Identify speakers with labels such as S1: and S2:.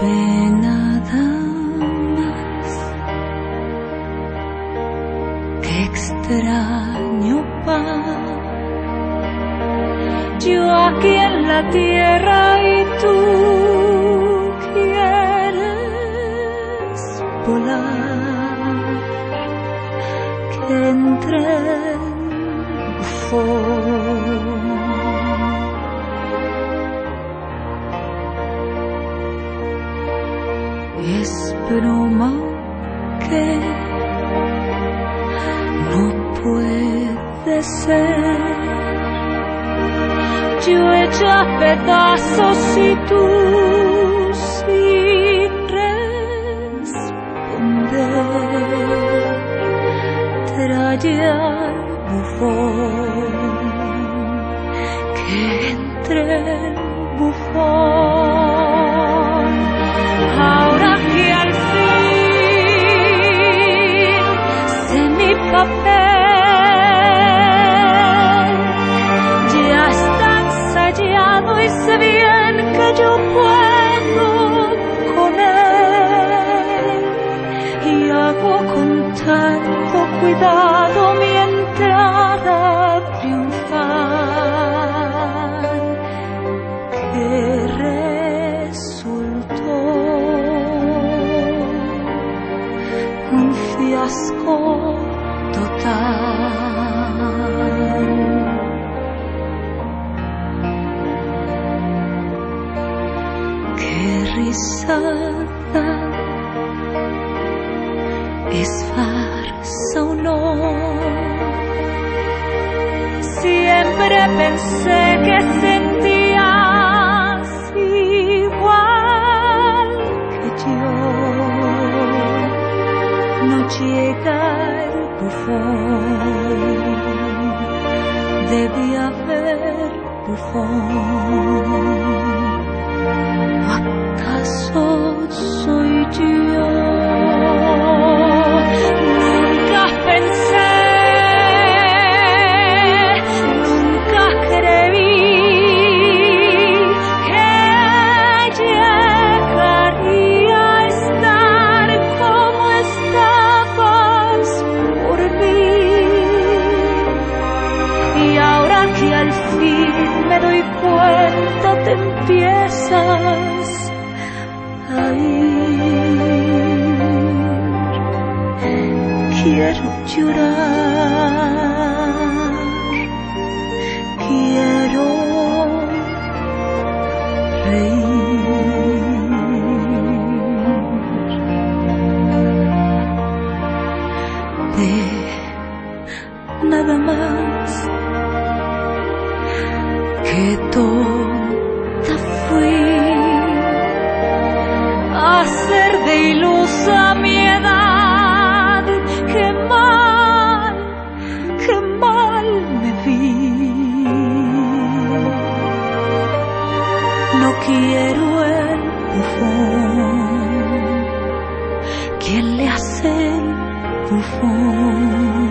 S1: de nada más. Qué extraño paz. Yo aquí en la tierra y tú quieres volar, que entre el bufón. Es broma que no puede ser. Yo hecha pedazos y tú sin responder. Trae al bufón, que entre el bufón. Ahora que al fin sé mi papel, ya está ensayado y sé bien que yo puedo con él, y hago con tanto cuidado mi entrada triunfal, que resultó un fiasco total. Qué risada, es farsa o no. Siempre pensé que sentías igual que yo. No llega el bufón, debe haber bufón. ¿O acaso soy yo? Nunca pensé, nunca creí que llegaría a estar como estabas por mí. Y ahora que al fin me doy cuenta, te empiezas a ir. Quiero llorar, quiero reír. De nada más. Qué tonta fui a ser de ilusa mi edad. Qué mal me vi. No quiero el bufón. ¿Quién le hace el bufón?